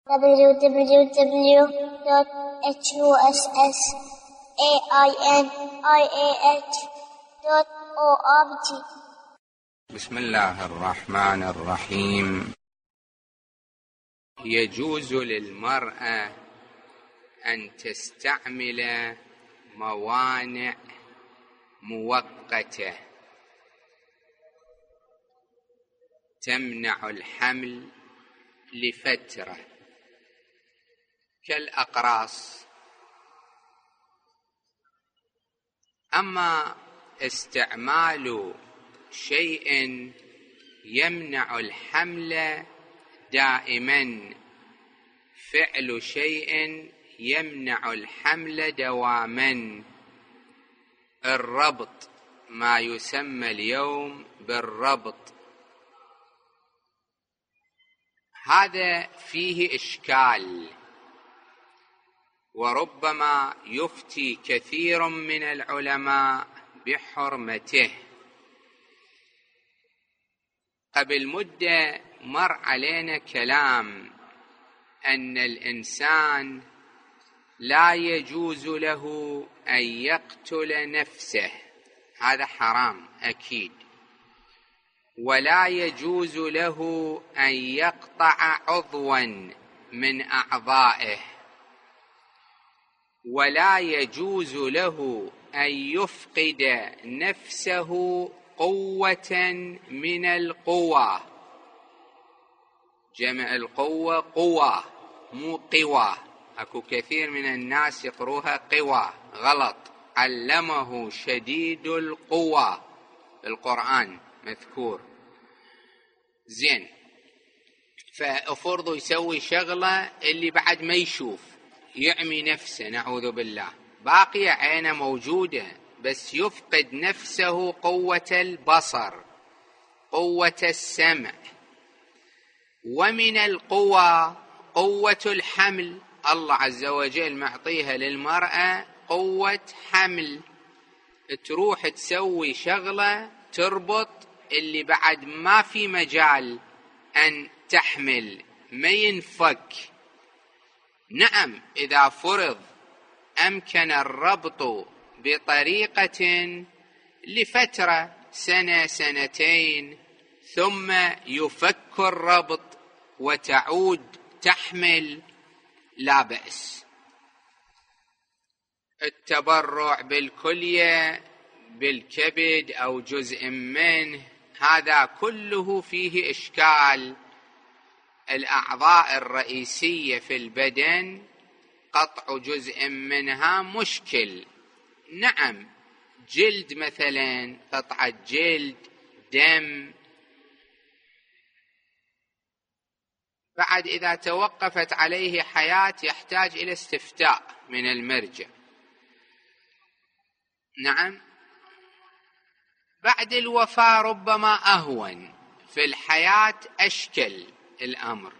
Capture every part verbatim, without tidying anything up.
w w w dot huss ainiah dot org. بسم الله الرحمن الرحيم. يجوز للمرأة أن تستعمل موانع مؤقتة تمنع الحمل لفترة كالأقراص. أما استعمال شيء يمنع الحمل دائما، فعل شيء يمنع الحمل دواما، الربط، ما يسمى اليوم بالربط، هذا فيه إشكال، وربما يفتي كثير من العلماء بحرمته. قبل مدة مر علينا كلام أن الإنسان لا يجوز له أن يقتل نفسه، هذا حرام أكيد، ولا يجوز له أن يقطع عضوا من أعضائه، ولا يجوز له أن يفقد نفسه قوة من القوى. جمع القوة قوة مو قوى، أكو كثير من الناس يقروها قوى، غلط. علمه شديد القوى، القرآن مذكور. زين، فأفرض يسوي شغلة اللي بعد ما يشوف، يعمي نفسه نعوذ بالله، باقية عينه موجودة بس يفقد نفسه قوة البصر، قوة السمع. ومن القوى قوة الحمل، الله عز وجل معطيها للمرأة قوة حمل، تروح تسوي شغلة تربط اللي بعد ما في مجال أن تحمل، ما ينفك. نعم، إذا فرض أمكن الربط بطريقة لفترة سنة سنتين ثم يفك الربط وتعود تحمل، لا بأس. التبرع بالكلية، بالكبد أو جزء منه، هذا كله فيه إشكال. الأعضاء الرئيسية في البدن قطع جزء منها مشكل. نعم، جلد مثلا، قطعة جلد، دم، بعد إذا توقفت عليه حياة يحتاج إلى استفتاء من المرجع. نعم، بعد الوفاة ربما أهون، في الحياة أشكل الأمر.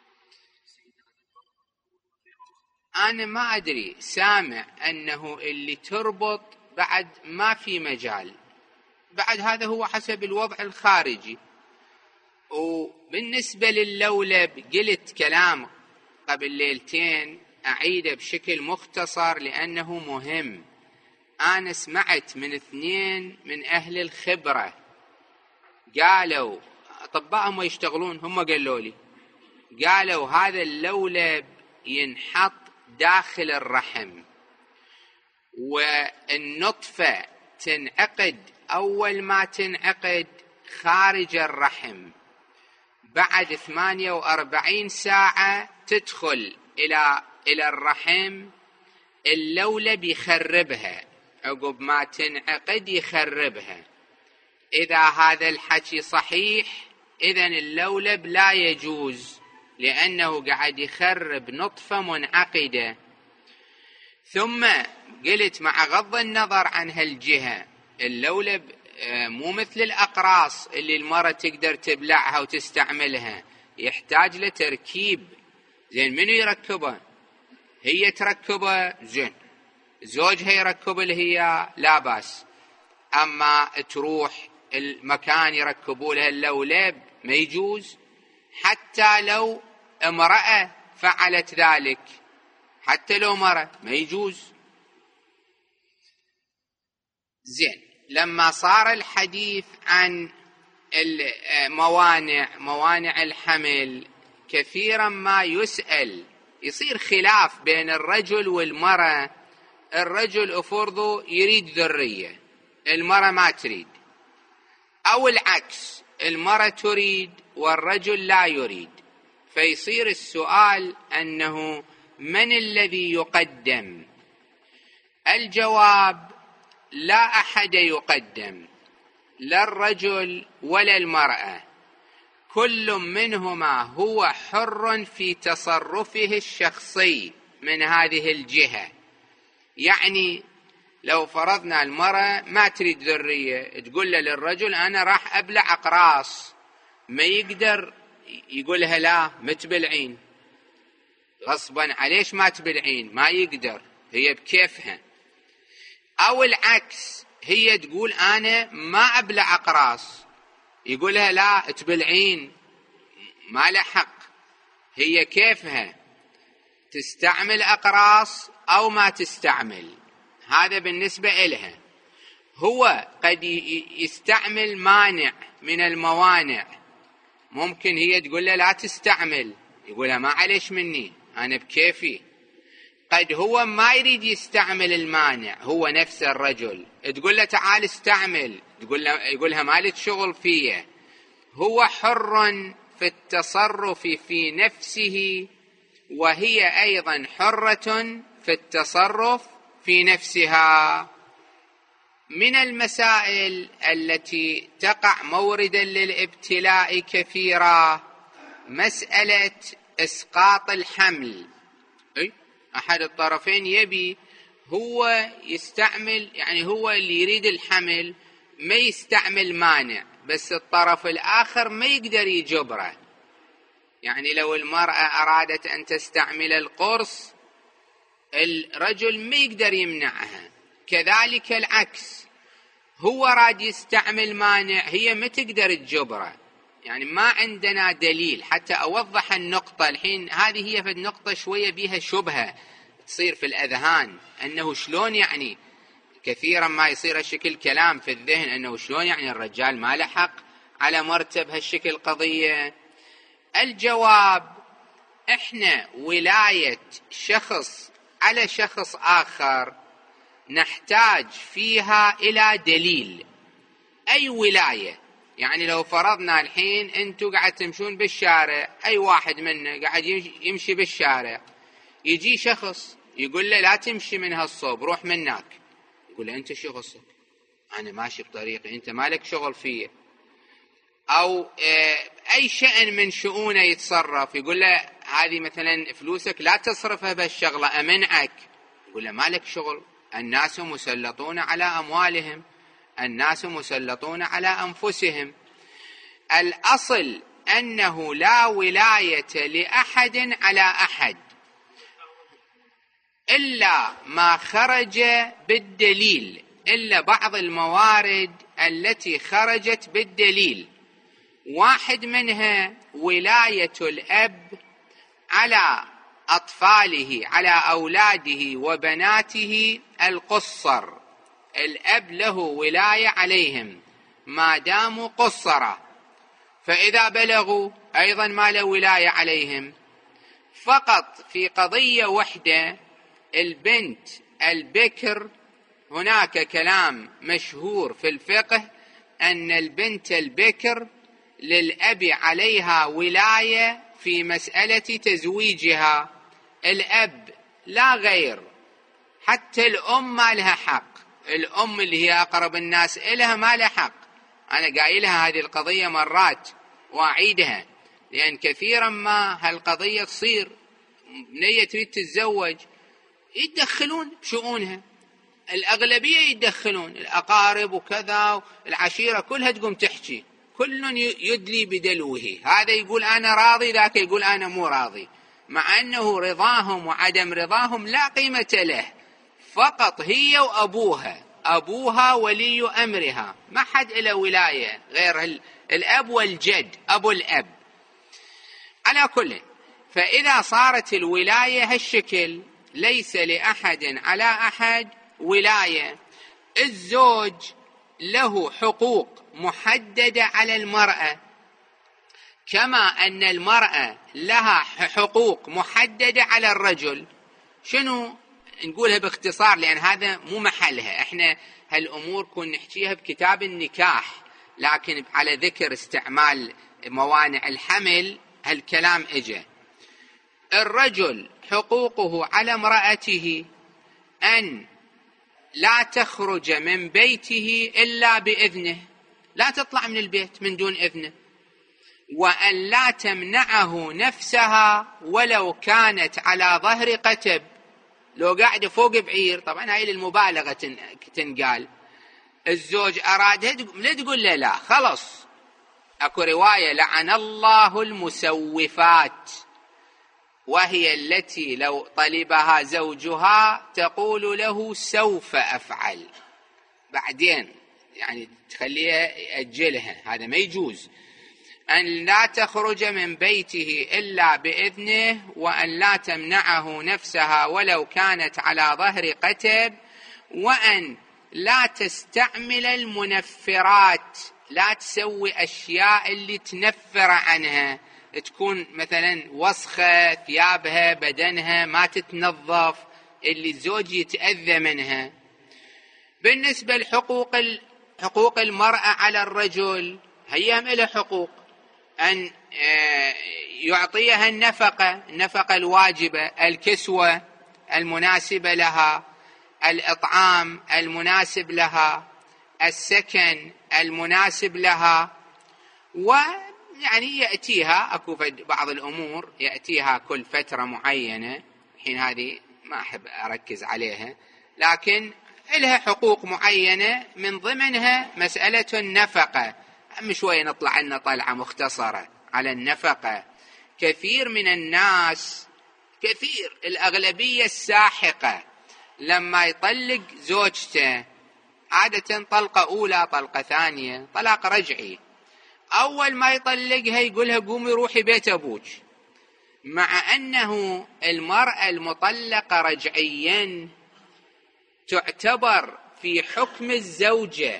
أنا ما أدري، سامع أنه اللي تربط بعد ما في مجال، بعد هذا هو حسب الوضع الخارجي. وبالنسبة لللولب قلت كلام قبل ليلتين، أعيده بشكل مختصر لأنه مهم. أنا سمعت من اثنين من أهل الخبرة قالوا، أطباء هم يشتغلون، هم قالوا لي، قالوا هذا اللولب ينحط داخل الرحم، والنطفة تنعقد أول ما تنعقد خارج الرحم، بعد ثمانية وأربعين ساعة تدخل إلى إلى الرحم، اللولب يخربها، عقب ما تنعقد يخربها. إذا هذا الحكي صحيح، إذن اللولب لا يجوز، لأنه قاعد يخرب نطفة منعقدة. ثم قلت مع غض النظر عن هالجهة، اللولب مو مثل الأقراص اللي المرأة تقدر تبلعها وتستعملها، يحتاج لتركيب. زين، منو يركبه؟ هي تركبه، زين، زوجها يركب هي، لا باس. أما تروح المكان يركبوا لها اللولب ما يجوز، حتى لو امرأة فعلت ذلك حتى لو مرة ما يجوز. زين، لما صار الحديث عن الموانع موانع الحمل، كثيرا ما يسأل يصير خلاف بين الرجل والمرأة. الرجل أفرضه يريد ذرية، المرأة ما تريد، أو العكس، المرأة تريد والرجل لا يريد. فيصير السؤال أنه من الذي يقدم؟ الجواب: لا أحد يقدم، لا الرجل ولا المرأة، كل منهما هو حر في تصرفه الشخصي من هذه الجهة. يعني لو فرضنا المرأة ما تريد ذرية، تقول للرجل أنا راح أبلع أقراص، ما يقدر يقولها لا ما تبلعين، غصبا عليش ما تبلعين، ما يقدر، هي بكيفها. أو العكس، هي تقول أنا ما أبلع أقراص، يقولها لا تبلعين، ما له حق، هي كيفها تستعمل أقراص أو ما تستعمل، هذا بالنسبة إلها. هو قد يستعمل مانع من الموانع، ممكن هي تقول له لا تستعمل، يقولها ما عليش مني، أنا بكيفي. قد هو ما يريد يستعمل المانع، هو نفس الرجل، تقول له تعال استعمل، تقول له يقولها مالك شغل فيه. هو حر في التصرف في نفسه، وهي أيضا حرة في التصرف في نفسها. من المسائل التي تقع موردا للابتلاء كثيرة مسألة إسقاط الحمل. أي أحد الطرفين يبي هو يستعمل، يعني هو اللي يريد الحمل ما يستعمل مانع، بس الطرف الآخر ما يقدر يجبره. يعني لو المرأة أرادت أن تستعمل القرص، الرجل ما يقدر يمنعها. كذلك العكس، هو راد يستعمل مانع، هي ما تقدر تجبره. يعني ما عندنا دليل. حتى أوضح النقطة الحين، هذه هي في النقطة شوية بيها شبهة تصير في الأذهان، أنه شلون يعني كثيرا ما يصير هالشكل كلام في الذهن، أنه شلون يعني الرجال ما له حق على مرتب هالشكل قضية. الجواب: إحنا ولاية شخص على شخص آخر نحتاج فيها إلى دليل. أي ولاية، يعني لو فرضنا الحين أنتوا قاعد تمشون بالشارع، أي واحد منا قاعد يمشي بالشارع، يجي شخص يقول له لا تمشي من هالصوب، روح منك، يقول له أنت شو غصك، أنا ماشي بطريقي، أنت مالك شغل فيه. أو أي شأن من شؤونه يتصرف، يقول له هذه مثلا فلوسك لا تصرفها بهالشغلة، أمنعك، يقول له مالك شغل، الناس مسلطون على أموالهم، الناس مسلطون على أنفسهم. الأصل أنه لا ولاية لأحد على أحد إلا ما خرج بالدليل، إلا بعض الموارد التي خرجت بالدليل. واحد منها ولاية الأب على أطفاله، على أولاده وبناته القصر. الأب له ولاية عليهم ما داموا قصرة، فإذا بلغوا أيضا ما له ولاية عليهم. فقط في قضية واحدة، البنت البكر، هناك كلام مشهور في الفقه أن البنت البكر للأب عليها ولاية في مسألة تزويجها، الأب لا غير. حتى الأم ما لها حق، الأم اللي هي أقرب الناس إلها ما لها حق. أنا قايلها هذه القضية مرات وأعيدها، لأن كثيرا ما هالقضية تصير، بنية تريد تتزوج يتدخلون بشؤونها، الأغلبية يتدخلون، الأقارب وكذا، العشيرة كلها تقوم تحكي، كل يدلي بدلوه، هذا يقول أنا راضي، ذاك يقول أنا مو راضي، مع أنه رضاهم وعدم رضاهم لا قيمة له. فقط هي وأبوها، أبوها ولي أمرها، ما حد إلى ولاية غير الأب والجد، أبو الأب. على كل، فإذا صارت الولاية هالشكل ليس لأحد على أحد ولاية، الزوج له حقوق محددة على المرأة كما أن المرأة لها حقوق محددة على الرجل. شنو نقولها باختصار لأن هذا مو محلها، احنا هالأمور كنا نحكيها بكتاب النكاح، لكن على ذكر استعمال موانع الحمل هالكلام اجى. الرجل حقوقه على امرأته أن لا تخرج من بيته إلا بإذنه، لا تطلع من البيت من دون إذنه، وأن لا تمنعه نفسها ولو كانت على ظهر قتب. لو قاعدة فوق بعير، طبعا هاي للمبالغة تنقال، الزوج أرادها لا تقول له لا، خلص. أكو رواية لعن الله المسوفات، وهي التي لو طلبها زوجها تقول له سوف أفعل، بعدين يعني تخليها يأجلها، هذا ما يجوز. أن لا تخرج من بيته إلا بإذنه، وأن لا تمنعه نفسها ولو كانت على ظهر قتب، وأن لا تستعمل المنفرات، لا تسوي أشياء اللي تنفر عنها، تكون مثلا وسخة ثيابها بدنها ما تتنظف، اللي الزوج يتأذى منها. بالنسبة لحقوق حقوق المرأة على الرجل، هي هم لها حقوق، أن يعطيها النفقة النفقة الواجبة، الكسوة المناسبة لها، الإطعام المناسب لها، السكن المناسب لها، ويعني يأتيها أكو بعض الأمور يأتيها كل فترة معينة، حين هذه ما أحب أركز عليها، لكن لها حقوق معينة من ضمنها مسألة النفقة. أم شوية نطلع لنا طلعة مختصرة على النفقة. كثير من الناس، كثير الأغلبية الساحقة، لما يطلق زوجته عادة طلقة أولى طلقة ثانية طلاق رجعي، أول ما يطلقها يقولها قومي روحي بيت أبوك، مع أنه المرأة المطلقة رجعيا تعتبر في حكم الزوجة،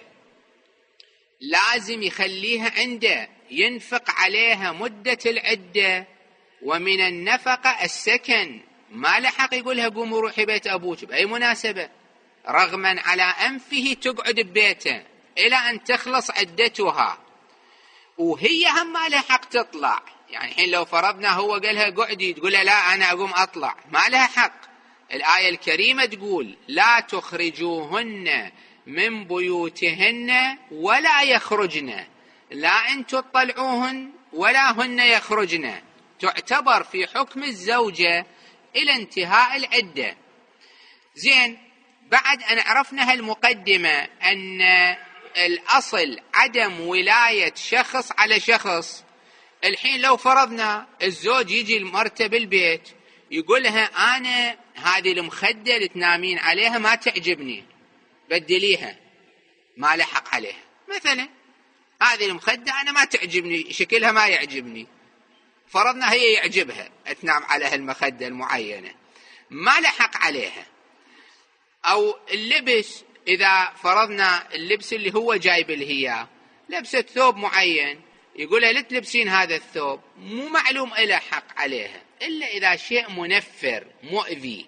لازم يخليها عنده، ينفق عليها مدة العدة، ومن النفقة السكن، ما لحق يقولها قوم روحي بيت أبوك بأي مناسبة، رغما على أنفه تقعد ببيته إلى أن تخلص عدتها، وهي هم ما لها حق تطلع. يعني حين لو فرضنا هو قالها قعدي تقولها لا أنا أقوم أطلع، ما لها حق. الآية الكريمة تقول لا تخرجوهن من بيوتهن ولا يخرجن، لا أنتم تطلعوهن ولا هن يخرجن، تعتبر في حكم الزوجة إلى انتهاء العدة. زين، بعد أن عرفنا هالمقدمة أن الأصل عدم ولاية شخص على شخص، الحين لو فرضنا الزوج يجي المرتب البيت يقولها أنا هذه المخدة اللي تنامين عليها ما تعجبني بدليها، ما لحق عليها. مثلا هذه المخدة أنا ما تعجبني، شكلها ما يعجبني، فرضنا هي يعجبها تنام على هالمخدة المعينة، ما لحق عليها. أو اللبس، إذا فرضنا اللبس اللي هو جايب لهي لبسة ثوب معين، يقولها لا تلبسين هذا الثوب، مو معلوم إلى حق عليها إلا إذا شيء منفر مؤذي.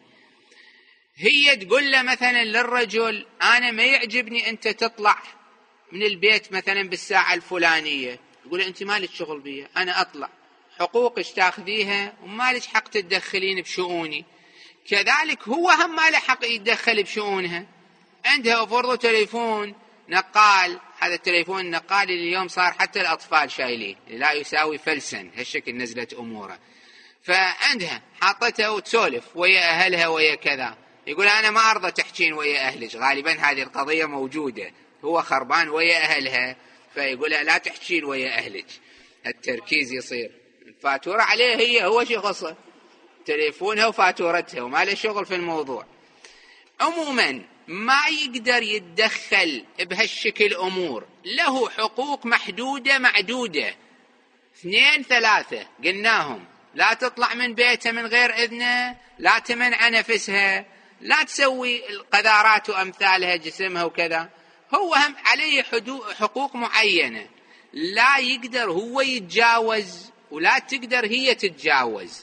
هي تقول له مثلا للرجل أنا ما يعجبني أنت تطلع من البيت مثلا بالساعة الفلانية، يقول أنت مالك شغل بي، أنا أطلع، حقوقك تاخذيها ومالك حق تتدخلين بشؤوني. كذلك هو هم ما له حق يتدخل بشؤونها، عندها فرض تليفون نقال، هذا التليفون النقال اللي اليوم صار حتى الأطفال شايلين، لا يساوي فلسا، هالشكل نزلت أموره، فعندها حاطتها وتسولف ويا أهلها ويا كذا، يقول أنا ما أرضى تحكين ويا أهلك، غالبا هذه القضية موجودة، هو خربان ويا أهلها فيقولها لا تحكين ويا أهلك، التركيز يصير الفاتورة عليه، هي هو شي خاصة تليفونها وفاتورتها وما له شغل في الموضوع. عموما ما يقدر يتدخل بهالشكل أمور، له حقوق محدودة معدودة، اثنين ثلاثة قلناهم، لا تطلع من بيته من غير إذنه، لا تمنع نفسها، لا تسوي القذارات وأمثالها جسمها وكذا. هو هم عليه حقوق معينة لا يقدر هو يتجاوز ولا تقدر هي تتجاوز.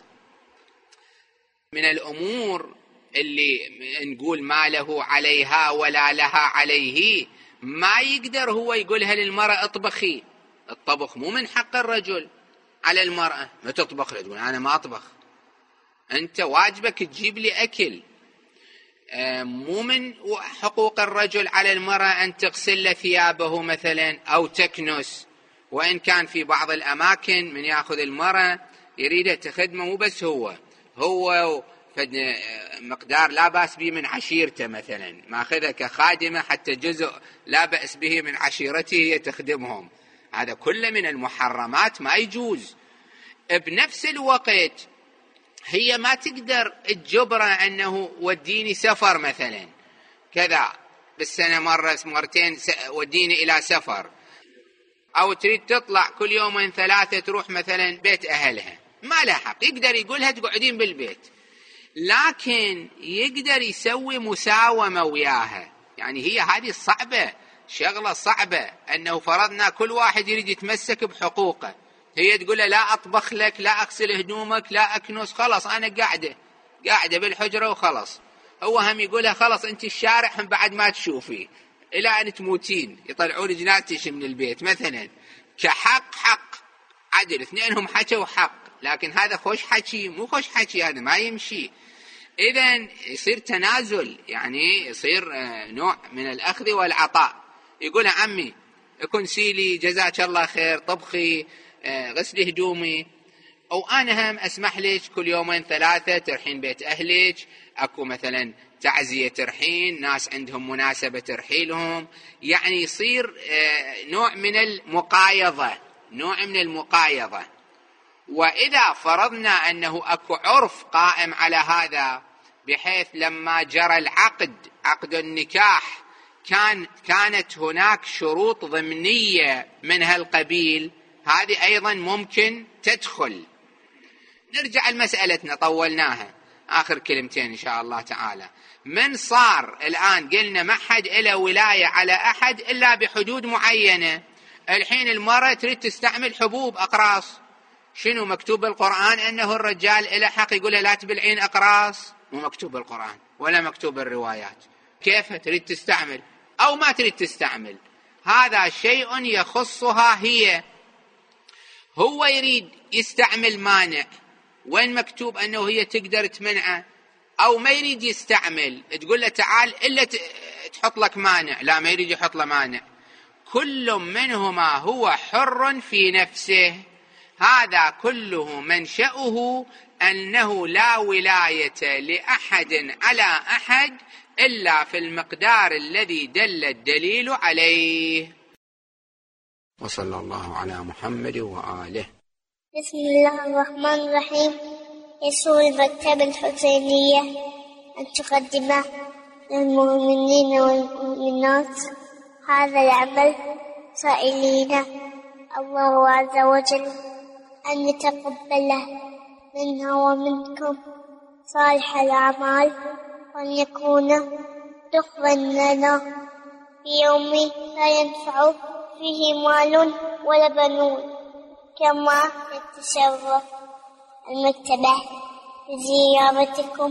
من الأمور اللي نقول ما له عليها ولا لها عليه، ما يقدر هو يقولها للمرأة اطبخي. الطبخ مو من حق الرجل على المرأة، ما تطبخ له تقول أنا ما أطبخ، أنت واجبك تجيب لي أكل. مو من حقوق الرجل على المرأة أن تغسل له ثيابه مثلا أو تكنس، وإن كان في بعض الأماكن من يأخذ المرأة يريدها تخدمه، مو بس هو هو مقدار لا بأس به من عشيرته مثلا، ماخذها كخادمة حتى جزء لا بأس به من عشيرته هي تخدمهم، هذا كله من المحرمات ما يجوز. بنفس الوقت هي ما تقدر تجبره أنه وديني سفر مثلا كذا بالسنة مرة مرتين وديني إلى سفر، أو تريد تطلع كل يومين ثلاثة تروح مثلا بيت أهلها، ما لها حق. يقدر يقولها تقعدين بالبيت، لكن يقدر يسوي مساومة وياها. يعني هي هذه صعبة، شغلة صعبة، أنه فرضنا كل واحد يريد يتمسك بحقوقه. هي تقول لا أطبخ لك، لا أغسل هدومك، لا أكنس، خلاص أنا قاعدة قاعدة بالحجرة وخلاص. هو هم يقولها خلاص أنت الشارع هم بعد ما تشوفي إلى أن تموتين، يطلعون جناتك من البيت مثلا كحق حق عدل، اثنينهم حكوا حق، لكن هذا خوش حكي مو خوش حكي، هذا ما يمشي. إذن يصير تنازل، يعني يصير نوع من الأخذ والعطاء. يقول عمي يكون سيلي جزاك الله خير، طبخي، غسلي هدومي، أو أنا هم أسمح لك كل يومين ثلاثة ترحين بيت أهلك، أكو مثلا تعزية ترحين، ناس عندهم مناسبة ترحيلهم. يعني يصير نوع من المقايضة، نوع من المقايضة. وإذا فرضنا أنه أكو عرف قائم على هذا، بحيث لما جرى العقد عقد النكاح كان كانت هناك شروط ضمنية من هالقبيل، هذه أيضا ممكن تدخل. نرجع لمسألتنا طولناها، آخر كلمتين إن شاء الله تعالى. من صار الآن قلنا ما حد إلى ولاية على أحد إلا بحدود معينة. الحين المرأة تريد تستعمل حبوب أقراص، شنو مكتوب بالقرآن أنه الرجال إلى حق يقول لا تبلعين أقراص؟ مو مكتوب بالقرآن ولا مكتوب بالروايات. كيف تريد تستعمل أو ما تريد تستعمل؟ هذا شيء يخصها هي. هو يريد يستعمل مانع، وين مكتوب أنه هي تقدر تمنعه؟ أو ما يريد يستعمل، تقول له تعال إلا تحط لك مانع، لا ما يريد يحط له مانع. كل منهما هو حر في نفسه. هذا كله منشأه أنه لا ولاية لأحد على أحد إلا في المقدار الذي دل الدليل عليه. وصلى الله على محمد وآله. بسم الله الرحمن الرحيم. يسر المكتبة الحسينية أن تقدم للمؤمنين والمؤمنات هذا العمل، سائلين الله عز وجل أن يتقبله منا ومنكم صالح الأعمال، وأن يكون دخلا لنا في يوم لا ينفع فيه مال ولا بنون. كما يتشرف المكتبة بزيارتكم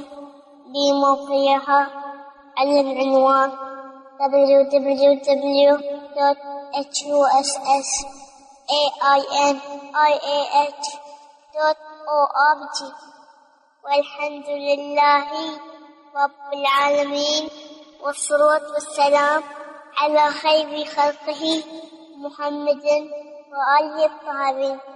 بموقعها على العنوان دبليو دبليو دبليو دوت إتش يو إس إس إيه آي إن آي إيه إتش دوت أو آر جي. والحمد لله رب العالمين، والصلاة والسلام على خير خلقه محمد وآله الطاهرين.